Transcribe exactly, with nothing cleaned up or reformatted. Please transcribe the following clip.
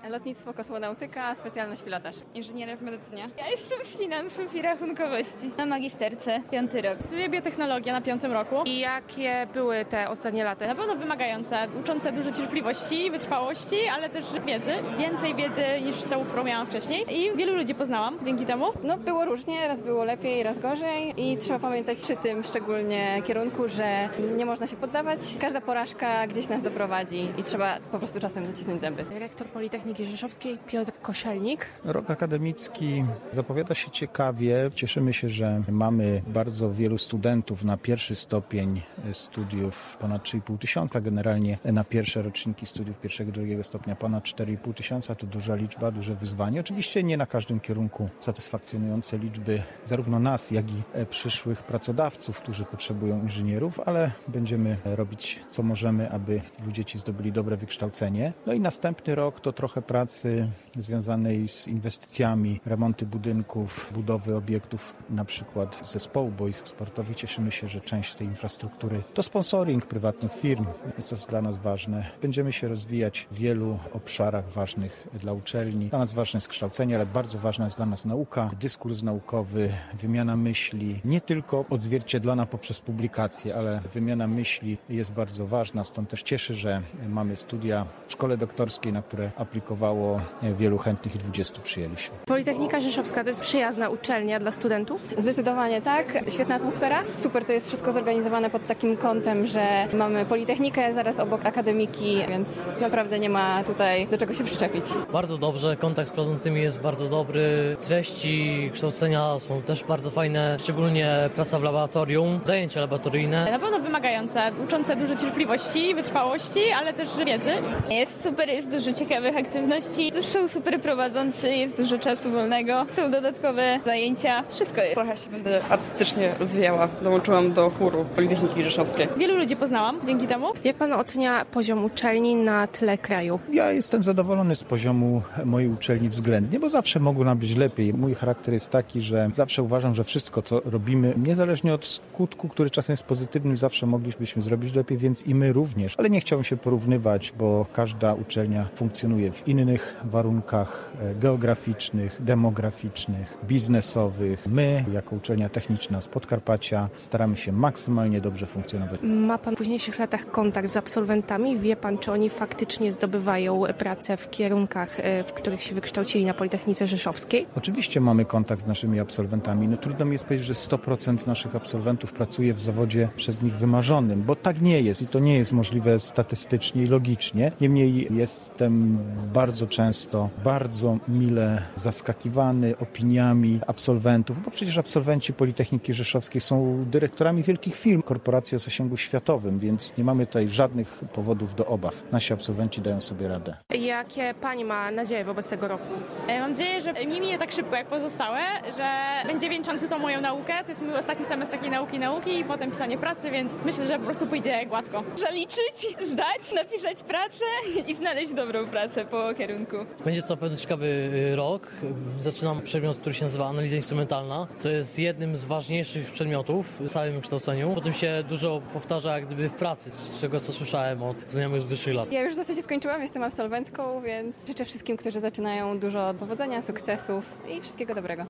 Lotnictwo, kosmonautyka, specjalność pilotaż. Inżynieria w medycynie. Ja jestem z finansów i rachunkowości. Na magisterce, piąty rok. Studiuję biotechnologię na piątym roku. I jakie były te ostatnie lata? Na pewno wymagające, uczące dużo cierpliwości, wytrwałości, ale też wiedzy. Więcej wiedzy niż tą, którą miałam wcześniej. I wielu ludzi poznałam dzięki temu. No było różnie, raz było lepiej, raz gorzej i trzeba pamiętać przy tym szczególnie kierunku, że nie można się poddawać. Każda porażka gdzieś nas doprowadzi i trzeba po prostu czasem zacisnąć zęby. Rektor Politechniki Rzeszowskiej Piotr Koszelnik. Rok akademicki zapowiada się ciekawie. Cieszymy się, że mamy bardzo wielu studentów na pierwszy stopień studiów, ponad trzy i pół tysiąca, generalnie na pierwsze roczniki studiów pierwszego, drugiego stopnia ponad cztery i pół tysiąca. To duża liczba, duże wyzwanie. Oczywiście nie na każdym kierunku satysfakcjonujące liczby zarówno nas, jak i przyszłych pracodawców, którzy potrzebują inżynierów, ale będziemy robić co możemy, aby ludzie ci zdobyli dobre wykształcenie. No i następny rok to trochę pracy związanej z inwestycjami, remonty budynków, budowy obiektów, na przykład zespołu boisk sportowych. Cieszymy się, że część tej infrastruktury to sponsoring prywatnych firm. Jest to dla nas ważne. Będziemy się rozwijać w wielu obszarach ważnych dla uczelni. Dla nas ważne jest kształcenie, ale bardzo ważna jest dla nas nauka, dyskurs naukowy, wymiana myśli, nie tylko odzwierciedlana poprzez publikacje, ale wymiana myśli jest bardzo ważna. Stąd też cieszy, że mamy studia w szkole doktorskiej, na które aplikowało wielu chętnych i dwudziestu przyjęliśmy. Politechnika Rzeszowska to jest przyjazna uczelnia dla studentów? Zdecydowanie tak. Świetna atmosfera. Super, to jest wszystko zorganizowane pod takim kątem, że mamy Politechnikę zaraz obok akademiki, więc naprawdę nie ma tutaj do czego się przyczepić. Bardzo dobrze, kontakt z prowadzącymi jest bardzo dobry, treści kształcenia są też bardzo fajne, szczególnie praca w laboratorium, zajęcia laboratoryjne. Na pewno wymagające, uczące dużo cierpliwości, wytrwałości, ale też wiedzy. Jest super, jest dużo ciekawych aktywności. Są super prowadzący, jest dużo czasu wolnego. Są dodatkowe zajęcia. Wszystko jest. Trochę się będę artystycznie rozwijała. Dołączyłam do chóru Politechniki Rzeszowskiej. Wielu ludzi poznałam dzięki temu. Jak pan ocenia poziom uczelni na tle kraju? Ja jestem zadowolony z poziomu mojej uczelni względnie, bo zawsze mogło nam być lepiej. Mój charakter jest taki, że zawsze uważam, że wszystko, co robimy, niezależnie od skutku, który czasem jest pozytywny, zawsze moglibyśmy zrobić lepiej, więc i my również. Ale nie chciałbym się porównywać, bo każda uczelnia funkcjonuje w innych warunkach geograficznych, demograficznych, biznesowych. My, jako uczelnia techniczna z Podkarpacia, staramy się maksymalnie dobrze funkcjonować. Ma pan w późniejszych latach kontakt z absolwentami? Wie pan, czy oni faktycznie zdobywają pracę w kierunkach, w których się wykształcili na Politechnice Rzeszowskiej? Oczywiście mamy kontakt z naszymi absolwentami. No trudno mi jest powiedzieć, że sto procent naszych absolwentów pracuje w zawodzie przez nich wymarzonym, bo tak nie jest i to nie jest możliwe statystycznie i logicznie. Niemniej jestem bardzo często, bardzo mile zaskakiwany opiniami absolwentów, bo przecież absolwenci Politechniki Rzeszowskiej są dyrektorami wielkich firm, korporacji o zasięgu światowym, więc nie mamy tutaj żadnych powodów do obaw. Nasi absolwenci dają sobie radę. Jakie pani ma nadzieje wobec tego roku? Mam nadzieję, że mi minie tak szybko jak pozostałe, że będzie wieńczący tą moją naukę. To jest mój ostatni semestr takiej nauki nauki i potem pisanie pracy, więc myślę, że po prostu pójdzie gładko. Zaliczyć, zdać, napisać pracę i znaleźć dobrą pracę po kierunku. Będzie to pewnie ciekawy rok. Zaczynam przedmiot, który się nazywa analiza instrumentalna, co jest jednym z ważniejszych przedmiotów w całym kształceniu. Potem się dużo powtarza jak gdyby w pracy, z czego co słyszałem od znajomych z wyższych lat. Ja już w zasadzie skończyłam, jestem absolwentką, więc życzę wszystkim, którzy zaczynają, dużo powodzenia, sukcesów i wszystkiego dobrego.